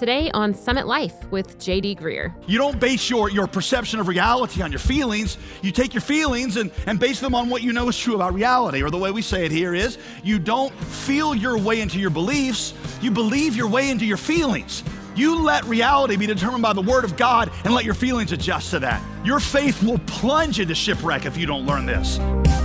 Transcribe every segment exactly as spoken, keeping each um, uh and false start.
Today on Summit Life with J D Greear. You don't base your, your perception of reality on your feelings. You take your feelings and, and base them on what you know is true about reality. Or the way we say it here is, you don't feel your way into your beliefs, you believe your way into your feelings. You let reality be determined by the Word of God and let your feelings adjust to that. Your faith will plunge into shipwreck if you don't learn this.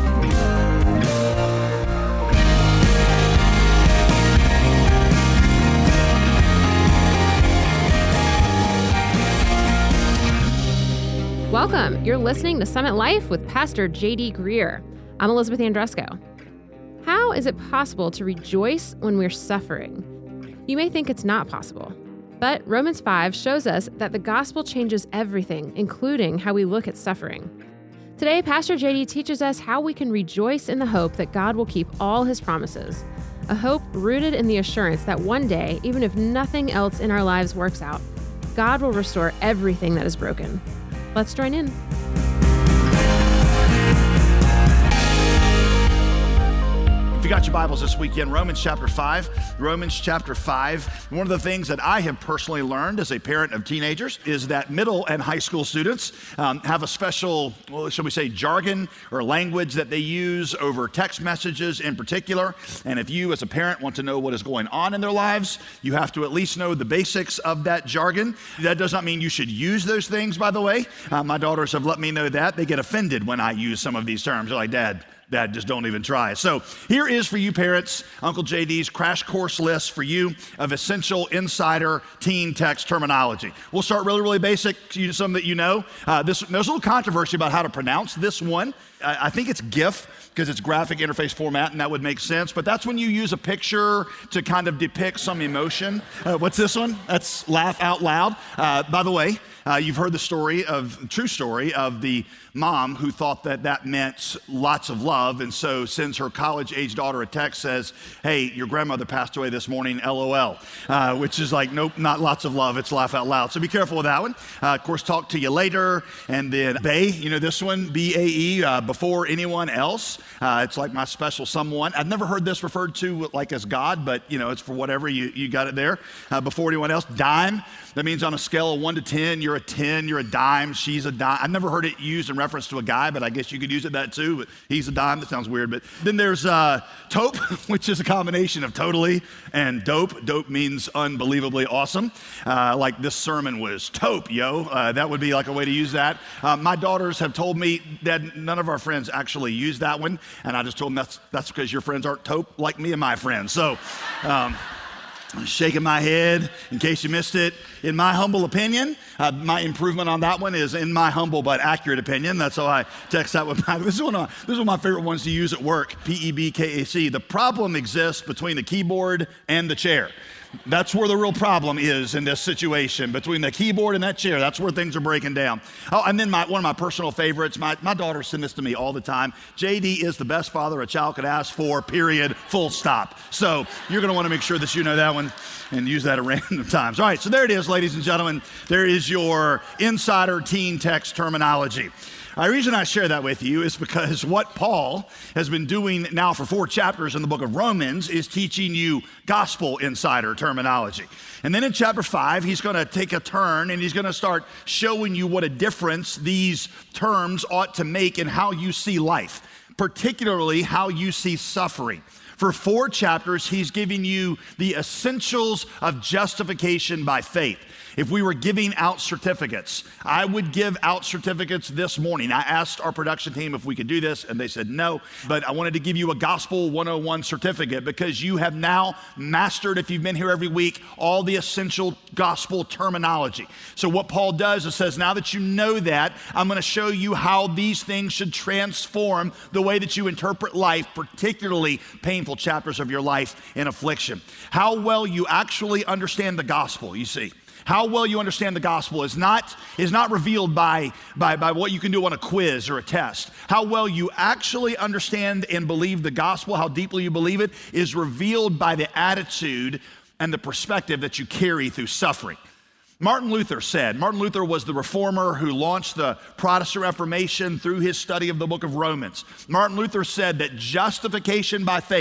Welcome. You're listening to Summit Life with Pastor J D Greear. I'm Elizabeth Andresco. How is it possible to rejoice when we're suffering? You may think it's not possible, but Romans five shows us that the gospel changes everything, including how we look at suffering. Today, Pastor J D teaches us how we can rejoice in the hope that God will keep all his promises, a hope rooted in the assurance that one day, even if nothing else in our lives works out, God will restore everything that is broken. Let's join in. If you got your Bibles this weekend, Romans chapter five, Romans chapter five. One of the things that I have personally learned as a parent of teenagers is that middle and high school students um, have a special, well, shall we say, jargon or language that they use over text messages in particular. And if you as a parent want to know what is going on in their lives, you have to at least know the basics of that jargon. That does not mean you should use those things, by the way. Uh, my daughters have let me know that. They get offended when I use some of these terms. They're like, Dad, Dad, just don't even try. So here is for you parents, Uncle J D's crash course list for you of essential insider teen text terminology. We'll start really, really basic, some that you know. Uh, this, there's a little controversy about how to pronounce this one. I, I think it's GIF because it's graphic interface format, and that would make sense. But that's when you use a picture to kind of depict some emotion. Uh, what's this one? That's laugh out loud. Uh, by the way, Uh, you've heard the story of, true story of the mom who thought that that meant lots of love, and so sends her college-age daughter a text, says, hey, your grandmother passed away this morning, LOL, uh, which is like, nope, not lots of love, it's laugh out loud. So be careful with that one. Uh, of course, talk to you later, and then bae, you know this one, B A E, uh, before anyone else. Uh, it's like my special someone. I've never heard this referred to like as God, but you know, it's for whatever, you, you got it there. Uh, before anyone else. Dime, that means on a scale of one to ten, you're a ten, you're a dime, she's a dime. I've never heard it used in reference to a guy, but I guess you could use it that too, but he's a dime, that sounds weird. But then there's uh, taupe, which is a combination of totally and dope. Dope means unbelievably awesome. Uh, like this sermon was taupe, yo. Uh, that would be like a way to use that. Uh, my daughters have told me that none of our friends actually use that one, and I just told them that's, that's because your friends aren't taupe like me and my friends. So, um, shaking my head in case you missed it. In my humble opinion, uh, my improvement on that one is in my humble but accurate opinion. That's how I text that with my, this is one of, this is one of my favorite ones to use at work, P E B K A C. The problem exists between the keyboard and the chair. That's where the real problem is in this situation, between the keyboard and that chair. That's where things are breaking down. Oh, and then my, one of my personal favorites, my, my daughters send this to me all the time. J D is the best father a child could ask for, period, full stop. So you're gonna wanna make sure that you know that one and use that at random times. All right, so there it is, ladies and gentlemen. There is your insider teen text terminology. The reason I share that with you is because what Paul has been doing now for four chapters in the book of Romans is teaching you gospel insider terminology. And then in chapter five, he's going to take a turn and he's going to start showing you what a difference these terms ought to make in how you see life, particularly how you see suffering. For four chapters, he's giving you the essentials of justification by faith. If we were giving out certificates, I would give out certificates this morning. I asked our production team if we could do this, and they said no, but I wanted to give you a Gospel one oh one certificate because you have now mastered, if you've been here every week, all the essential gospel terminology. So what Paul does is says, now that you know that, I'm going to show you how these things should transform the way that you interpret life, particularly painful chapters of your life in affliction. How well you actually understand the gospel, you see. How well you understand the gospel is not, is not revealed by, by, by what you can do on a quiz or a test. How well you actually understand and believe the gospel, how deeply you believe it, is revealed by the attitude and the perspective that you carry through suffering. Martin Luther said, Martin Luther was the reformer who launched the Protestant Reformation through his study of the book of Romans. Martin Luther said that justification by faith,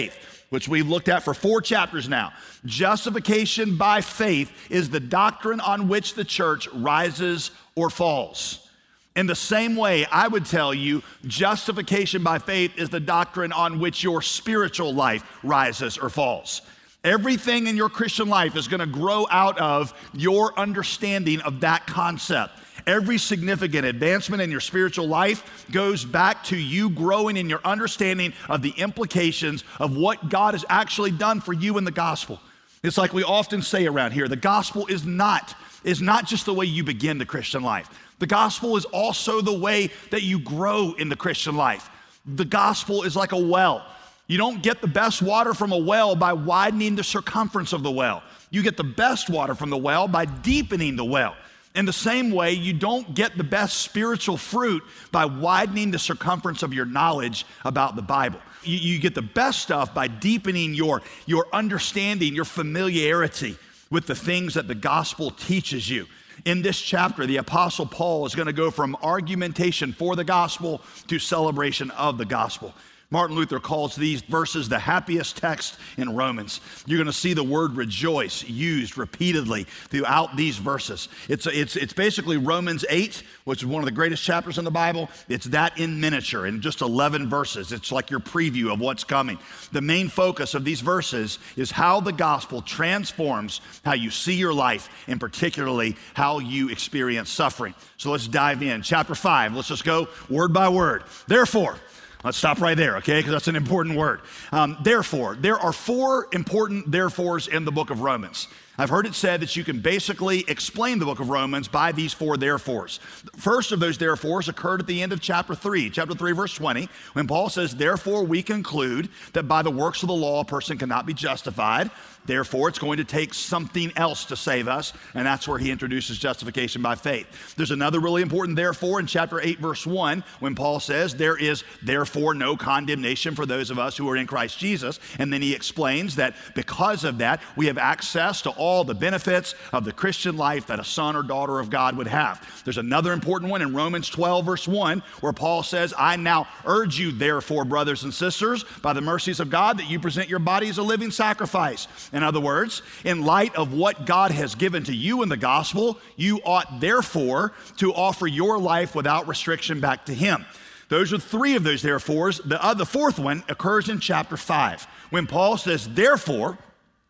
which we've looked at for four chapters now. Justification by faith is the doctrine on which the church rises or falls. In the same way, I would tell you, justification by faith is the doctrine on which your spiritual life rises or falls. Everything in your Christian life is going to grow out of your understanding of that concept. Every significant advancement in your spiritual life goes back to you growing in your understanding of the implications of what God has actually done for you in the gospel. It's like we often say around here, the gospel is not, is not just the way you begin the Christian life. The gospel is also the way that you grow in the Christian life. The gospel is like a well. You don't get the best water from a well by widening the circumference of the well. You get the best water from the well by deepening the well. In the same way, you don't get the best spiritual fruit by widening the circumference of your knowledge about the Bible. You, you get the best stuff by deepening your, your understanding, your familiarity with the things that the gospel teaches you. In this chapter, the Apostle Paul is going to go from argumentation for the gospel to celebration of the gospel. Martin Luther calls these verses the happiest text in Romans. You're going to see the word rejoice used repeatedly throughout these verses. It's, it's, it's basically Romans eight, which is one of the greatest chapters in the Bible. It's that in miniature in just eleven verses. It's like your preview of what's coming. The main focus of these verses is how the gospel transforms how you see your life, and particularly how you experience suffering. So let's dive in. Chapter five, let's just go word by word. Therefore, let's stop right there, okay, because that's an important word. Um, therefore, there are four important therefores in the book of Romans. I've heard it said that you can basically explain the book of Romans by these four therefores. The first of those therefores occurred at the end of chapter three, chapter three, verse twenty, when Paul says, therefore we conclude that by the works of the law a person cannot be justified. Therefore, it's going to take something else to save us, and that's where he introduces justification by faith. There's another really important therefore in chapter eight, verse one, when Paul says, there is therefore no condemnation for those of us who are in Christ Jesus. And then he explains that because of that, we have access to all the benefits of the Christian life that a son or daughter of God would have. There's another important one in Romans twelve, verse one, where Paul says, I now urge you, therefore, brothers and sisters, by the mercies of God, that you present your body as a living sacrifice. In other words, in light of what God has given to you in the gospel, you ought therefore to offer your life without restriction back to him. Those are three of those therefores. The, uh, the fourth one occurs in chapter five, when Paul says, therefore,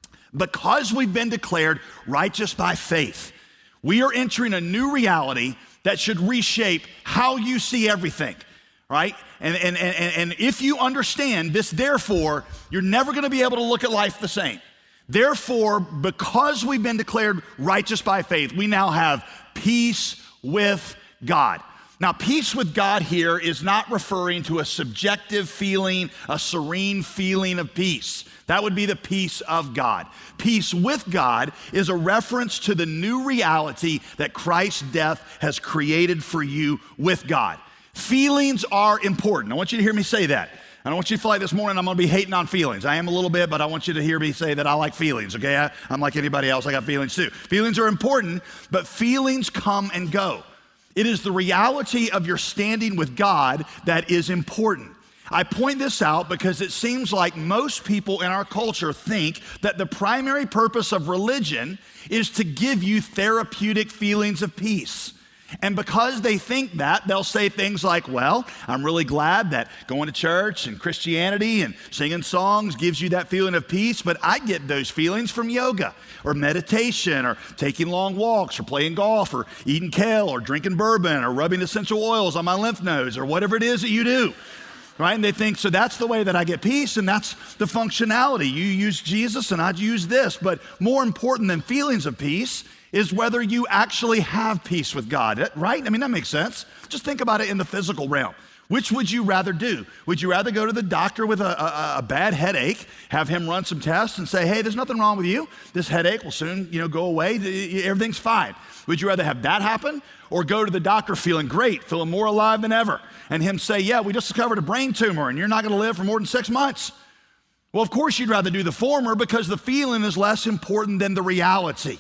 because we've been declared righteous by faith, we are entering a new reality that should reshape how you see everything. Right? And, and, and, and if you understand this, therefore, you're never going to be able to look at life the same. Therefore, because we've been declared righteous by faith, we now have peace with God. Now, peace with God here is not referring to a subjective feeling, a serene feeling of peace. That would be the peace of God. Peace with God is a reference to the new reality that Christ's death has created for you with God. Feelings are important. I want you to hear me say that. I don't want you to feel like this morning I'm going to be hating on feelings. I am a little bit, but I want you to hear me say that I like feelings, okay? I, I'm like anybody else. I got feelings too. Feelings are important, but feelings come and go. It is the reality of your standing with God that is important. I point this out because it seems like most people in our culture think that the primary purpose of religion is to give you therapeutic feelings of peace. And because they think that, they'll say things like, well, I'm really glad that going to church and Christianity and singing songs gives you that feeling of peace, but I get those feelings from yoga or meditation or taking long walks or playing golf or eating kale or drinking bourbon or rubbing essential oils on my lymph nodes or whatever it is that you do. Right? And they think, so that's the way that I get peace, and that's the functionality. You use Jesus and I use this. But more important than feelings of peace is whether you actually have peace with God, right? I mean, that makes sense. Just think about it in the physical realm. Which would you rather do? Would you rather go to the doctor with a, a, a bad headache, have him run some tests and say, hey, there's nothing wrong with you. This headache will soon, you know, go away. Everything's fine. Would you rather have that happen or go to the doctor feeling great, feeling more alive than ever, and him say, yeah, we just discovered a brain tumor and you're not going to live for more than six months? Well, of course you'd rather do the former because the feeling is less important than the reality.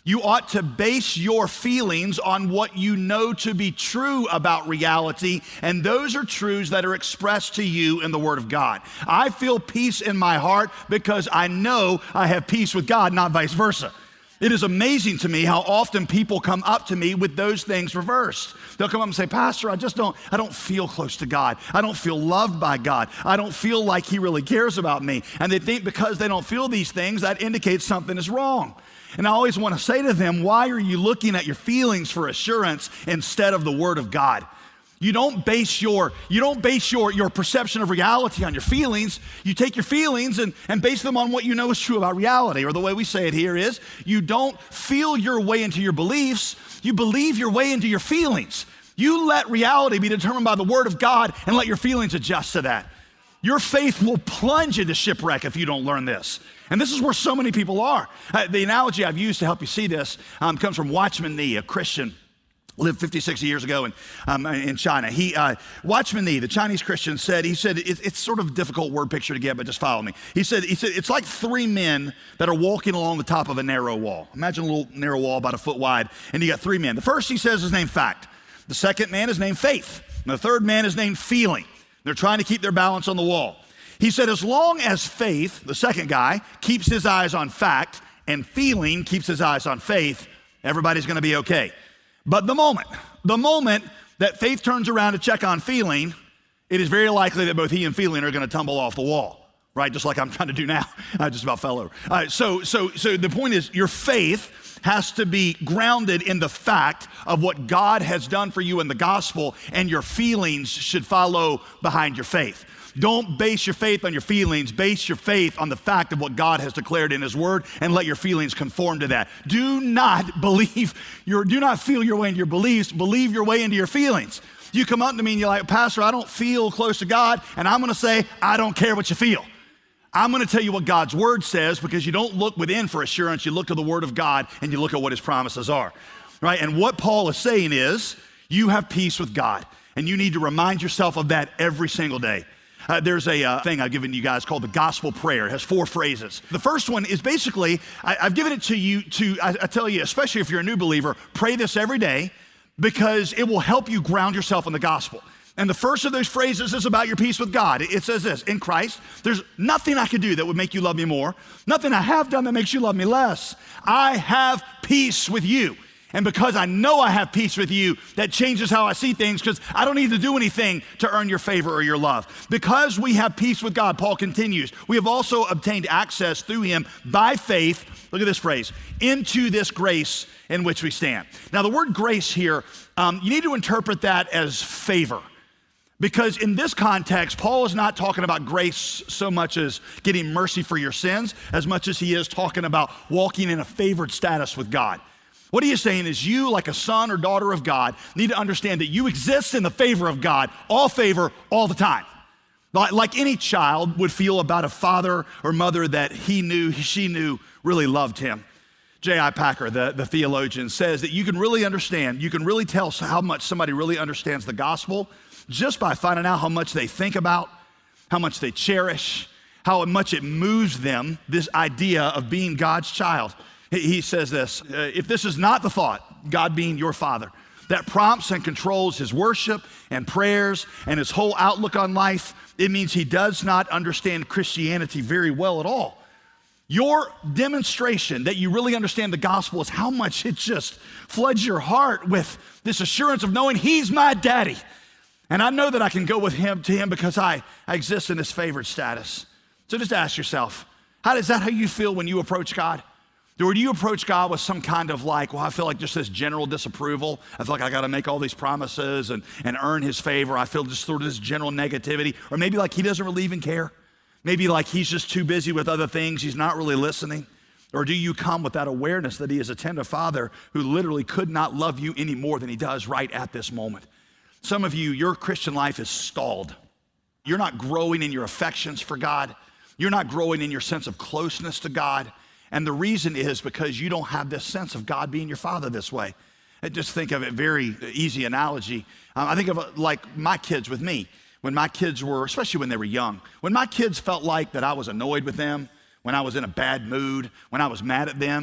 You ought to base your feelings on what you know to be true about reality, and those are truths that are expressed to you in the Word of God. I feel peace in my heart because I know I have peace with God, not vice versa. It is amazing to me how often people come up to me with those things reversed. They'll come up and say, Pastor, I just don't, I don't feel close to God. I don't feel loved by God. I don't feel like He really cares about me. And they think because they don't feel these things, that indicates something is wrong. And I always want to say to them, why are you looking at your feelings for assurance instead of the Word of God? You don't base your, you don't base your, your perception of reality on your feelings. You take your feelings and, and base them on what you know is true about reality. Or the way we say it here is, you don't feel your way into your beliefs, you believe your way into your feelings. You let reality be determined by the Word of God and let your feelings adjust to that. Your faith will plunge into shipwreck if you don't learn this. And this is where so many people are. Uh, the analogy I've used to help you see this um, comes from Watchman Nee, a Christian, lived fifty-six years ago in, um, in China. He, uh, Watchman Nee, the Chinese Christian, said, he said, it, it's sort of a difficult word picture to get, but just follow me. He said, he said, it's like three men that are walking along the top of a narrow wall. Imagine a little narrow wall about a foot wide, and you got three men. The first, he says, is named Fact. The second man is named Faith. And the third man is named Feeling. They're trying to keep their balance on the wall. He said, as long as Faith, the second guy, keeps his eyes on Fact, and Feeling keeps his eyes on Faith, everybody's gonna be okay. But the moment, the moment that Faith turns around to check on Feeling, it is very likely that both he and Feeling are gonna tumble off the wall, right? Just like I'm trying to do now. I just about fell over. All right, so, so, so the point is, your faith has to be grounded in the fact of what God has done for you in the gospel, and your feelings should follow behind your faith. Don't base your faith on your feelings. Base your faith on the fact of what God has declared in His Word, and let your feelings conform to that. Do not believe your, do not feel your way into your beliefs. Believe your way into your feelings. You come up to me and you're like, Pastor, I don't feel close to God, and I'm gonna say, I don't care what you feel. I'm gonna tell you what God's Word says, because you don't look within for assurance, you look to the Word of God and you look at what His promises are, right? And what Paul is saying is, you have peace with God, and you need to remind yourself of that every single day. Uh, there's a uh, thing I've given you guys called the gospel prayer. It has four phrases. The first one is basically, I, I've given it to you to, I, I tell you, especially if you're a new believer, pray this every day, because it will help you ground yourself in the gospel. And the first of those phrases is about your peace with God. It says this: in Christ, there's nothing I could do that would make you love me more, nothing I have done that makes you love me less. I have peace with you. And because I know I have peace with you, that changes how I see things, because I don't need to do anything to earn your favor or your love. Because we have peace with God, Paul continues, we have also obtained access through Him by faith, look at this phrase, into this grace in which we stand. Now the word grace here, um, you need to interpret that as favor. Because in this context, Paul is not talking about grace so much as getting mercy for your sins, as much as he is talking about walking in a favored status with God. What he is saying is, you, like a son or daughter of God, need to understand that you exist in the favor of God, all favor, all the time. Like any child would feel about a father or mother that he knew, she knew, really loved him. J I Packer, the, the theologian, says that you can really understand, you can really tell how much somebody really understands the gospel just by finding out how much they think about, how much they cherish, how much it moves them, this idea of being God's child. He says this, uh, if this is not the thought, God being your Father, that prompts and controls his worship and prayers and his whole outlook on life, it means he does not understand Christianity very well at all. Your demonstration that you really understand the gospel is how much it just floods your heart with this assurance of knowing he's my daddy. And I know that I can go with him to him because I, I exist in this favored status. So just ask yourself, how is that how you feel when you approach God? Or do you approach God with some kind of like, well, I feel like just this general disapproval. I feel like I got to make all these promises and, and earn his favor. I feel just sort of this general negativity. Or maybe like he doesn't really even care. Maybe like he's just too busy with other things. He's not really listening. Or do you come with that awareness that he is a tender father who literally could not love you any more than he does right at this moment? Some of you, your Christian life is stalled. You're not growing in your affections for God. You're not growing in your sense of closeness to God. And the reason is because you don't have this sense of God being your father this way. I just think of it, very easy analogy. Um, I think of it like my kids with me. When my kids were, especially when they were young, when my kids felt like that I was annoyed with them, when I was in a bad mood, when I was mad at them,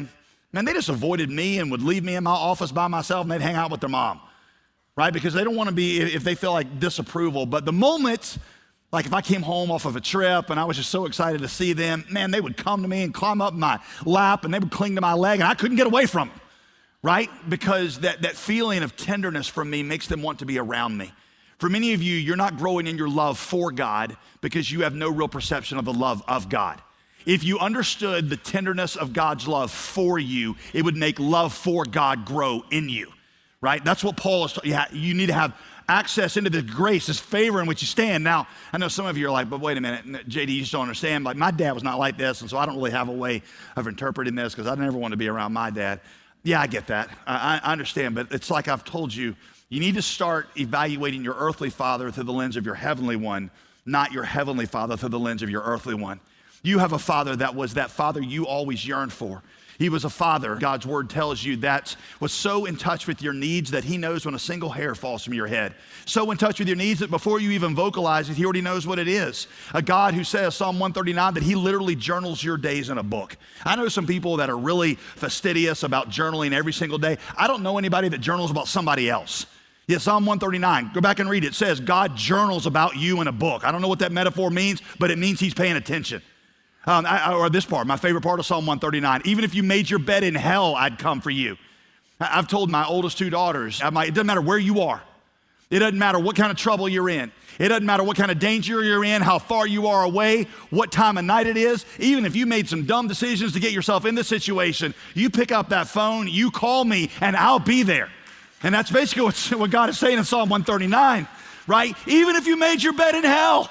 Man, they just avoided me and would leave me in my office by myself and they'd hang out with their mom, right? Because they don't want to be, if they feel like disapproval. But the moment, like if I came home off of a trip and I was just so excited to see them, man, they would come to me and climb up my lap and they would cling to my leg and I couldn't get away from them, right? Because that, that feeling of tenderness from me makes them want to be around me. For many of you, you're not growing in your love for God because you have no real perception of the love of God. If you understood the tenderness of God's love for you, it would make love for God grow in you, right? That's what Paul is talking about. You need to have access into the grace, this favor in which you stand. Now, I know some of you are like, but wait a minute, J D, you just don't understand. Like, my dad was not like this, and so I don't really have a way of interpreting this because I never want to be around my dad. Yeah, I get that. I, I understand, but it's like I've told you, you need to start evaluating your earthly father through the lens of your heavenly one, not your heavenly father through the lens of your earthly one. You have a father that was that father you always yearned for. He was a father, God's word tells you, that was so in touch with your needs that he knows when a single hair falls from your head. So in touch with your needs that before you even vocalize it, he already knows what it is. A God who says, Psalm one thirty-nine, that he literally journals your days in a book. I know some people that are really fastidious about journaling every single day. I don't know anybody that journals about somebody else. Yeah, Psalm one thirty-nine, go back and read it. It says, God journals about you in a book. I don't know what that metaphor means, but it means he's paying attention. Um, I, or this part, my favorite part of Psalm one thirty-nine, even if you made your bed in hell, I'd come for you. I've told my oldest two daughters, I'm like, it doesn't matter where you are. It doesn't matter what kind of trouble you're in. It doesn't matter what kind of danger you're in, how far you are away, what time of night it is. Even if you made some dumb decisions to get yourself in this situation, you pick up that phone, you call me, and I'll be there. And that's basically what, what God is saying in Psalm one thirty-nine, right? Even if you made your bed in hell,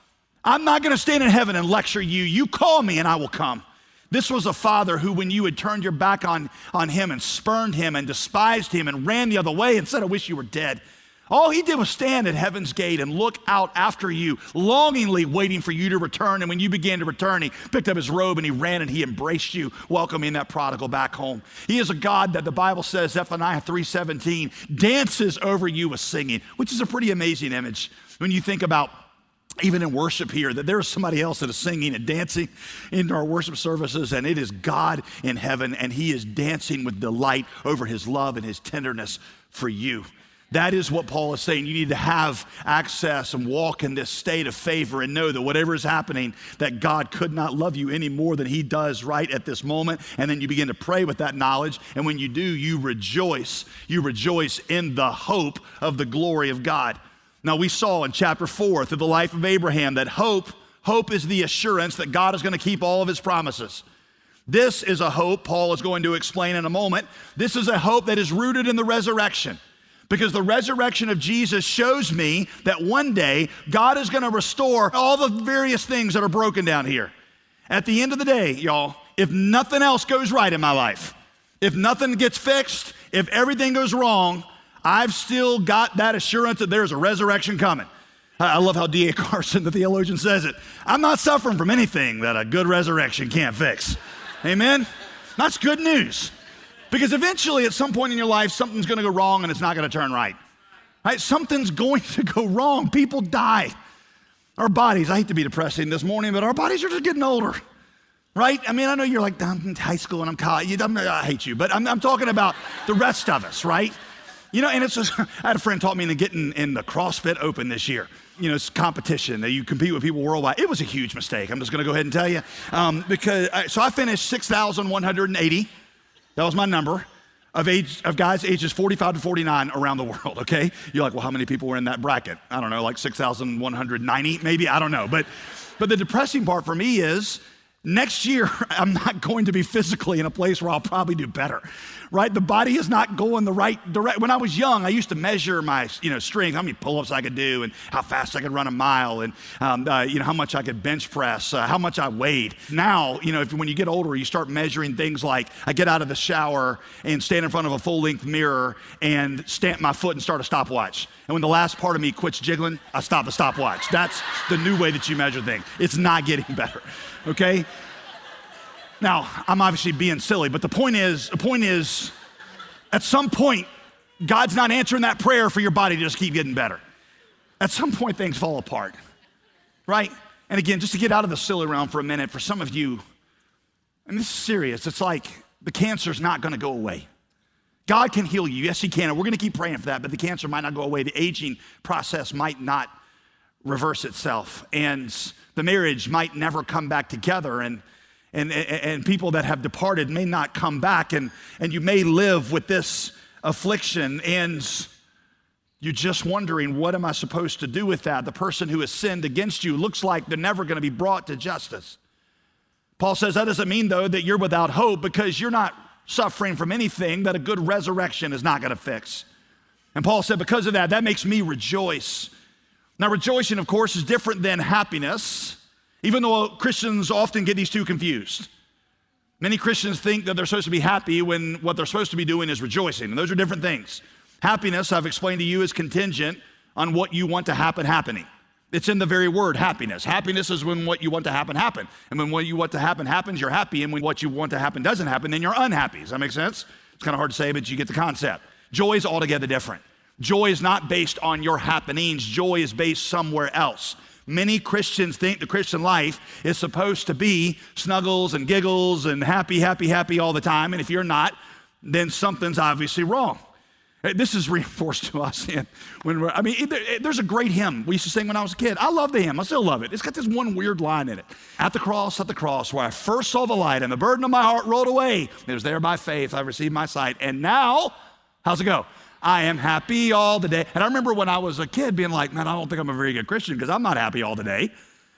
I'm not going to stand in heaven and lecture you. You call me and I will come. This was a father who, when you had turned your back on, on him and spurned him and despised him and ran the other way and said, I wish you were dead. All he did was stand at heaven's gate and look out after you, longingly waiting for you to return. And when you began to return, he picked up his robe and he ran and he embraced you, welcoming that prodigal back home. He is a God that the Bible says, Zephaniah three seventeen, dances over you with singing, which is a pretty amazing image when you think about even in worship here, that there is somebody else that is singing and dancing in our worship services, and it is God in heaven, and he is dancing with delight over his love and his tenderness for you. That is what Paul is saying. You need to have access and walk in this state of favor and know that whatever is happening, that God could not love you any more than he does right at this moment. And then you begin to pray with that knowledge. And when you do, you rejoice. You rejoice in the hope of the glory of God. Now, we saw in chapter four through the life of Abraham that hope, hope is the assurance that God is going to keep all of his promises. This is a hope Paul is going to explain in a moment. This is a hope that is rooted in the resurrection, because the resurrection of Jesus shows me that one day God is going to restore all the various things that are broken down here. At the end of the day, y'all, if nothing else goes right in my life, if nothing gets fixed, if everything goes wrong, I've still got that assurance that there's a resurrection coming. I love how D A Carson, the theologian, says it. I'm not suffering from anything that a good resurrection can't fix. Amen? That's good news. Because eventually, at some point in your life, something's going to go wrong and it's not going to turn right. Right? Something's going to go wrong. People die. Our bodies, I hate to be depressing this morning, but our bodies are just getting older. Right? I mean, I know you're like, I'm in high school and I'm college. I hate you, but I'm, I'm talking about the rest of us, right? You know, and it's just, I had a friend taught me to get in, in the CrossFit Open this year. You know, it's competition that you compete with people worldwide. It was a huge mistake. I'm just going to go ahead and tell you. Um, because, I, so I finished six thousand one hundred eighty. That was my number of age of guys ages forty-five to forty-nine around the world, okay? You're like, well, how many people were in that bracket? I don't know, like six thousand one hundred ninety maybe? I don't know. But, but the depressing part for me is next year, I'm not going to be physically in a place where I'll probably do better, right? The body is not going the right direction. When I was young, I used to measure my, you know, strength, how many pull-ups I could do and how fast I could run a mile and, um, uh, you know, how much I could bench press, uh, how much I weighed. Now, you know, if, when you get older, you start measuring things like I get out of the shower and stand in front of a full-length mirror and stamp my foot and start a stopwatch. And when the last part of me quits jiggling, I stop the stopwatch. That's the new way that you measure things. It's not getting better. Okay? Now, I'm obviously being silly, but the point is, the point is, at some point, God's not answering that prayer for your body to just keep getting better. At some point, things fall apart, right? And again, just to get out of the silly realm for a minute, for some of you, and this is serious, it's like, the cancer's not gonna go away. God can heal you, yes he can, and we're gonna keep praying for that, but the cancer might not go away. The aging process might not reverse itself, and the marriage might never come back together, and and, and people that have departed may not come back, and, and you may live with this affliction, and you're just wondering, what am I supposed to do with that? The person who has sinned against you looks like they're never gonna be brought to justice. Paul says that doesn't mean, though, that you're without hope, because you're not suffering from anything that a good resurrection is not gonna fix. And Paul said, because of that, that makes me rejoice. Now, rejoicing, of course, is different than happiness, even though Christians often get these two confused. Many Christians think that they're supposed to be happy when what they're supposed to be doing is rejoicing, and those are different things. Happiness, I've explained to you, is contingent on what you want to happen happening. It's in the very word, happiness. Happiness is when what you want to happen happen. And when what you want to happen happens, you're happy, and when what you want to happen doesn't happen, then you're unhappy. Does that make sense? It's kind of hard to say, but you get the concept. Joy is altogether different. Joy is not based on your happenings. Joy is based somewhere else. Many Christians think the Christian life is supposed to be snuggles and giggles and happy, happy, happy all the time. And if you're not, then something's obviously wrong. This is reinforced to us. In, when we're, I mean, there's a great hymn we used to sing when I was a kid. I love the hymn. I still love it. It's got this one weird line in it. At the cross, at the cross, where I first saw the light and the burden of my heart rolled away. It was there by faith I received my sight. And now, how's it go? I am happy all the day. And I remember when I was a kid being like, man, I don't think I'm a very good Christian because I'm not happy all the day,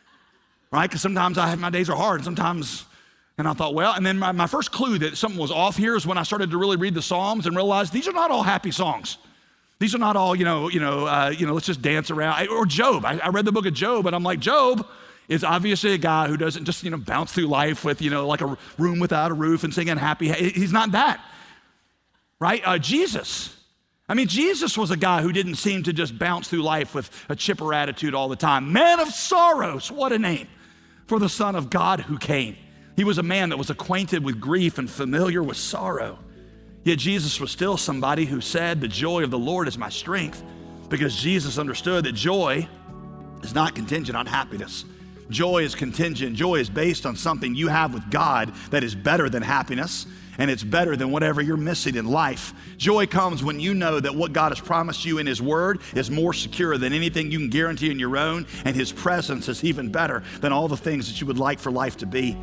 right? Because sometimes I have, my days are hard, and sometimes, and I thought, well, and then my, my first clue that something was off here is when I started to really read the Psalms and realize these are not all happy songs. These are not all, you know, you know, uh, you know, let's just dance around. I, or Job. I, I read the book of Job, and I'm like, Job is obviously a guy who doesn't just, you know, bounce through life with, you know, like a room without a roof and singing happy. He's not that, right? Uh, Jesus. I mean, Jesus was a guy who didn't seem to just bounce through life with a chipper attitude all the time. Man of sorrows, what a name for the Son of God who came. He was a man that was acquainted with grief and familiar with sorrow. Yet Jesus was still somebody who said, the joy of the Lord is my strength, because Jesus understood that joy is not contingent on happiness. Joy is contingent. Joy is based on something you have with God that is better than happiness, and it's better than whatever you're missing in life. Joy comes when you know that what God has promised you in His Word is more secure than anything you can guarantee on your own, and His presence is even better than all the things that you would like for life to be.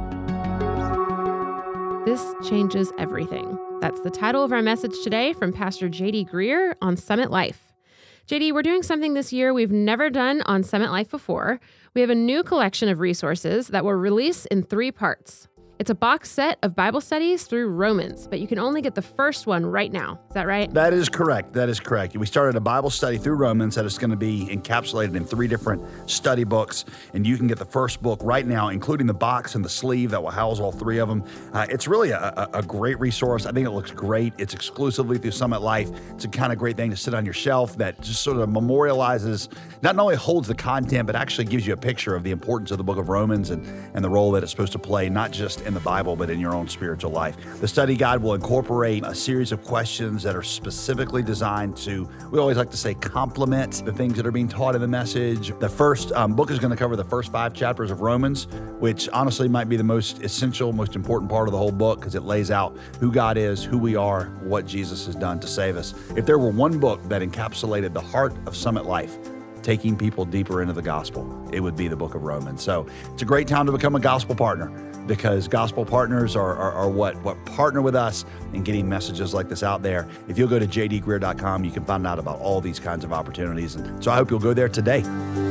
This changes everything. That's the title of our message today from Pastor J D Greear on Summit Life. J D, we're doing something this year we've never done on Summit Life before. We have a new collection of resources that will release in three parts. It's a box set of Bible studies through Romans, but you can only get the first one right now. Is that right? That is correct. That is correct. We started a Bible study through Romans that is going to be encapsulated in three different study books, and you can get the first book right now, including the box and the sleeve that will house all three of them. Uh, it's really a, a, a great resource. I think it looks great. It's exclusively through Summit Life. It's a kind of great thing to sit on your shelf that just sort of memorializes, not only holds the content, but actually gives you a picture of the importance of the book of Romans and, and the role that it's supposed to play, not just in the Bible, but in your own spiritual life. The study guide will incorporate a series of questions that are specifically designed to, we always like to say, complement the things that are being taught in the message. The first um, book is going to cover the first five chapters of Romans, which honestly might be the most essential, most important part of the whole book, because it lays out who God is, who we are, what Jesus has done to save us. If there were one book that encapsulated the heart of Summit Life, taking people deeper into the gospel, it would be the book of Romans. So it's a great time to become a gospel partner, because gospel partners are, are, are what, what partner with us in getting messages like this out there. If you'll go to j d greear dot com, you can find out about all these kinds of opportunities. And so I hope you'll go there today.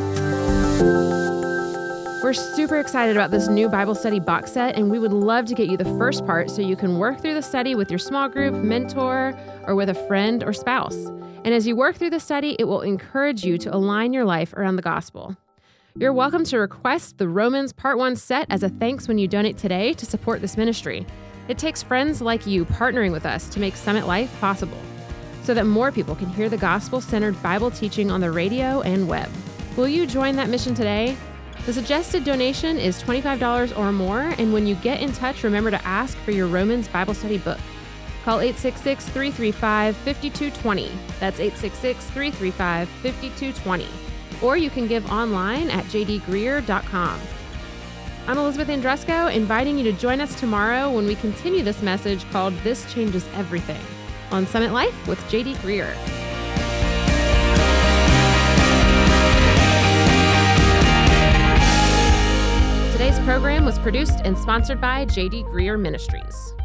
We're super excited about this new Bible study box set, and we would love to get you the first part so you can work through the study with your small group, mentor, or with a friend or spouse. And as you work through the study, it will encourage you to align your life around the gospel. You're welcome to request the Romans Part one set as a thanks when you donate today to support this ministry. It takes friends like you partnering with us to make Summit Life possible, so that more people can hear the gospel-centered Bible teaching on the radio and web. Will you join that mission today? The suggested donation is twenty-five dollars or more, and when you get in touch, remember to ask for your Romans Bible study book. Call eight six six, three three five, five two two zero. That's eight six six, three three five, five two two zero. Or you can give online at j d greear dot com. I'm Elizabeth Andresco, inviting you to join us tomorrow when we continue this message called This Changes Everything on Summit Life with J D Greear. Today's program was produced and sponsored by J D Greear Ministries.